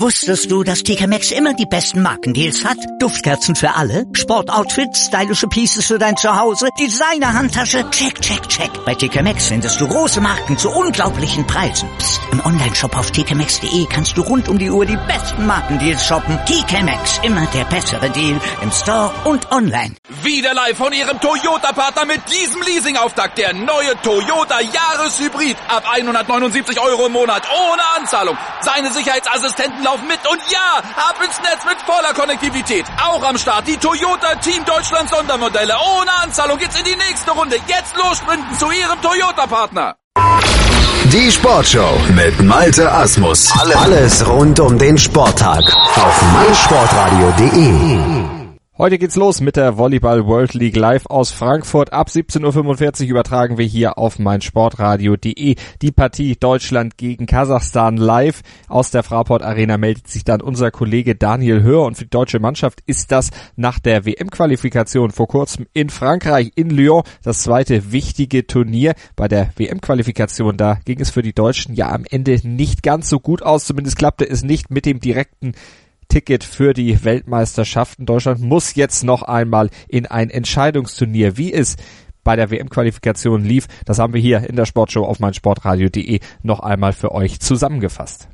Wusstest du, dass TK Maxx immer die besten Markendeals hat? Duftkerzen für alle, Sportoutfits, stylische Pieces für dein Zuhause, Designer-Handtasche, check, check, check. Bei TK Maxx findest du große Marken zu unglaublichen Preisen. Psst. Im Onlineshop auf tkmaxx.de kannst du rund um die Uhr die besten Markendeals shoppen. TK Maxx, immer der bessere Deal im Store und online. Wieder live von Ihrem Toyota-Partner mit diesem Leasing-Auftakt. Der neue Toyota Jahreshybrid. Ab 179 € im Monat. Ohne Anzahlung. Seine Sicherheitsassistenten laufen mit. Und ja, ab ins Netz mit voller Konnektivität. Auch am Start die Toyota Team Deutschland Sondermodelle. Ohne Anzahlung geht's in die nächste Runde. Jetzt los sprinten zu Ihrem Toyota-Partner. Die Sportshow mit Malte Asmus. Alles rund um den Sporttag auf meinsportradio.de. Heute geht's los mit der Volleyball World League live aus Frankfurt. Ab 17:45 Uhr übertragen wir hier auf meinsportradio.de die Partie Deutschland gegen Kasachstan live. Aus der Fraport Arena meldet sich dann unser Kollege Daniel Hör. Und für die deutsche Mannschaft ist das nach der WM-Qualifikation vor kurzem in Frankreich, in Lyon, das zweite wichtige Turnier. Bei der WM-Qualifikation, da ging es für die Deutschen ja am Ende nicht ganz so gut aus. Zumindest klappte es nicht mit dem direkten Ticket für die Weltmeisterschaften. Deutschland muss jetzt noch einmal in ein Entscheidungsturnier. Wie es bei der WM-Qualifikation lief, das haben wir hier in der Sportshow auf meinsportradio.de noch einmal für euch zusammengefasst.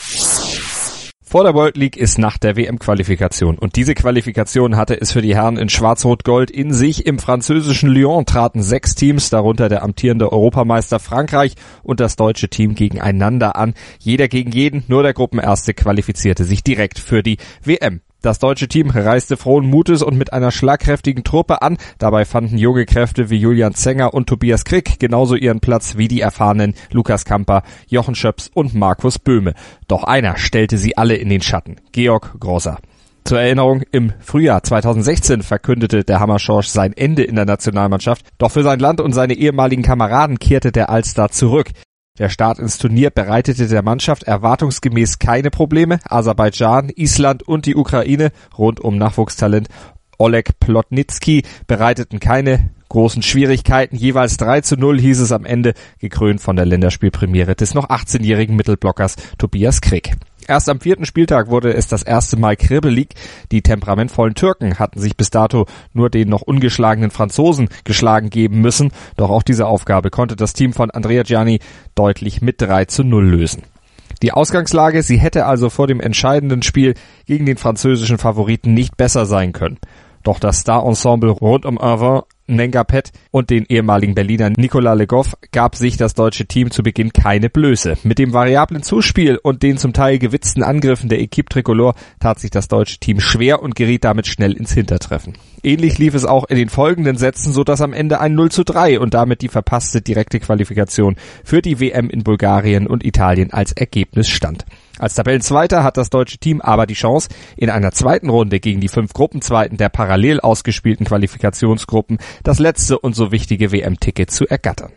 Vor der World League ist nach der WM-Qualifikation und diese Qualifikation hatte es für die Herren in Schwarz-Rot-Gold in sich. Im französischen Lyon traten 6 Teams, darunter der amtierende Europameister Frankreich und das deutsche Team gegeneinander an. Jeder gegen jeden, nur der Gruppenerste qualifizierte sich direkt für die WM. Das deutsche Team reiste frohen Mutes und mit einer schlagkräftigen Truppe an. Dabei fanden junge Kräfte wie Julian Zenger und Tobias Krick genauso ihren Platz wie die erfahrenen Lukas Kamper, Jochen Schöps und Markus Böhme. Doch einer stellte sie alle in den Schatten: Georg Grosser. Zur Erinnerung, im Frühjahr 2016 verkündete der Hammerschorsch sein Ende in der Nationalmannschaft. Doch für sein Land und seine ehemaligen Kameraden kehrte der Allstar zurück. Der Start ins Turnier bereitete der Mannschaft erwartungsgemäß keine Probleme. Aserbaidschan, Island und die Ukraine rund um Nachwuchstalent Oleg Plotnitsky bereiteten keine großen Schwierigkeiten. Jeweils 3:0 hieß es am Ende, gekrönt von der Länderspielpremiere des noch 18-jährigen Mittelblockers Tobias Krick. Erst am 4. Spieltag wurde es das erste Mal kribbelig. Die temperamentvollen Türken hatten sich bis dato nur den noch ungeschlagenen Franzosen geschlagen geben müssen. Doch auch diese Aufgabe konnte das Team von Andrea Gianni deutlich mit 3:0 lösen. Die Ausgangslage, sie hätte also vor dem entscheidenden Spiel gegen den französischen Favoriten nicht besser sein können. Doch das Star-Ensemble rund um Irvin, Nengapet und den ehemaligen Berliner Nicolas Le Goff gab sich das deutsche Team zu Beginn keine Blöße. Mit dem variablen Zuspiel und den zum Teil gewitzten Angriffen der Equipe Tricolore tat sich das deutsche Team schwer und geriet damit schnell ins Hintertreffen. Ähnlich lief es auch in den folgenden Sätzen, sodass am Ende ein 0:3 und damit die verpasste direkte Qualifikation für die WM in Bulgarien und Italien als Ergebnis stand. Als Tabellenzweiter hat das deutsche Team aber die Chance, in einer zweiten Runde gegen die 5 Gruppenzweiten der parallel ausgespielten Qualifikationsgruppen das letzte und so wichtige WM-Ticket zu ergattern.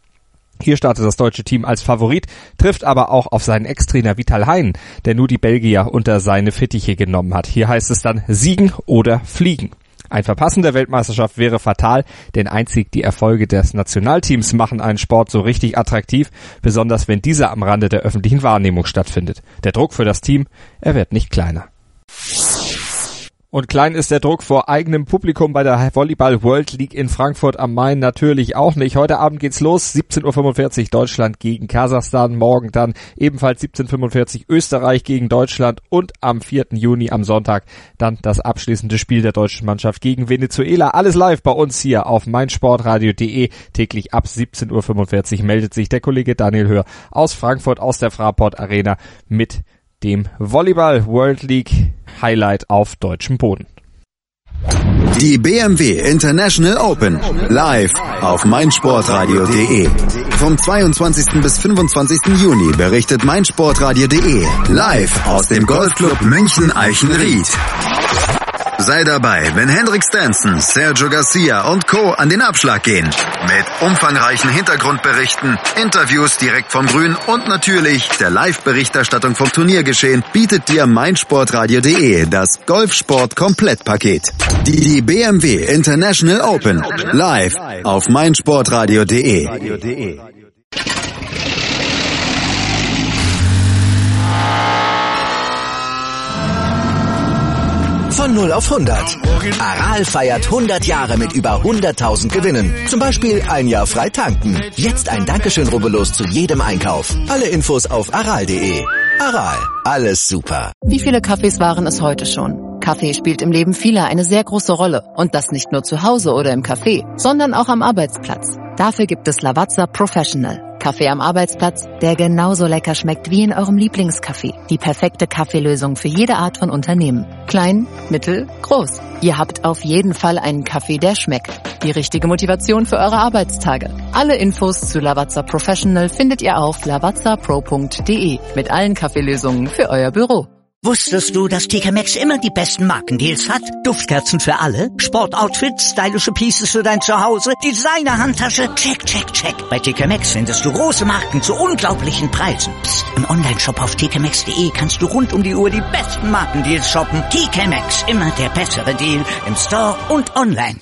Hier startet das deutsche Team als Favorit, trifft aber auch auf seinen Ex-Trainer Vital Hein, der nur die Belgier unter seine Fittiche genommen hat. Hier heißt es dann siegen oder fliegen. Ein Verpassen der Weltmeisterschaft wäre fatal, denn einzig die Erfolge des Nationalteams machen einen Sport so richtig attraktiv, besonders wenn dieser am Rande der öffentlichen Wahrnehmung stattfindet. Der Druck für das Team, er wird nicht kleiner. Und klein ist der Druck vor eigenem Publikum bei der Volleyball World League in Frankfurt am Main natürlich auch nicht. Heute Abend geht's los, 17:45 Uhr Deutschland gegen Kasachstan, morgen dann ebenfalls 17:45 Uhr Österreich gegen Deutschland und am 4. Juni am Sonntag dann das abschließende Spiel der deutschen Mannschaft gegen Venezuela. Alles live bei uns hier auf meinsportradio.de. Täglich ab 17:45 Uhr meldet sich der Kollege Daniel Hör aus Frankfurt, aus der Fraport Arena mit dem Volleyball World League Highlight auf deutschem Boden. Die BMW International Open live auf meinsportradio.de. Vom 22. bis 25. Juni berichtet meinsportradio.de live aus dem Golfclub München-Eichenried. Sei dabei, wenn Henrik Stenson, Sergio Garcia und Co. an den Abschlag gehen. Mit umfangreichen Hintergrundberichten, Interviews direkt vom Grün und natürlich der Live-Berichterstattung vom Turniergeschehen bietet dir meinsportradio.de das Golfsport-Komplettpaket. Die BMW International Open live auf meinsportradio.de. Von 0 auf 100. Aral feiert 100 Jahre mit über 100.000 Gewinnen. Zum Beispiel 1 Jahr frei tanken. Jetzt ein Dankeschön, rubbellos zu jedem Einkauf. Alle Infos auf aral.de. Aral, alles super. Wie viele Kaffees waren es heute schon? Kaffee spielt im Leben vieler eine sehr große Rolle. Und das nicht nur zu Hause oder im Café, sondern auch am Arbeitsplatz. Dafür gibt es Lavazza Professional. Kaffee am Arbeitsplatz, der genauso lecker schmeckt wie in eurem Lieblingscafé. Die perfekte Kaffeelösung für jede Art von Unternehmen. Klein, mittel, groß. Ihr habt auf jeden Fall einen Kaffee, der schmeckt. Die richtige Motivation für eure Arbeitstage. Alle Infos zu Lavazza Professional findet ihr auf lavazzapro.de mit allen Kaffeelösungen für euer Büro. Wusstest du, dass TK Maxx immer die besten Markendeals hat? Duftkerzen für alle, Sportoutfits, stylische Pieces für dein Zuhause, Designer-Handtasche, check, check, check. Bei TK Maxx findest du große Marken zu unglaublichen Preisen. Psst. Im Onlineshop auf tkmaxx.de kannst du rund um die Uhr die besten Markendeals shoppen. TK Maxx, immer der bessere Deal im Store und online.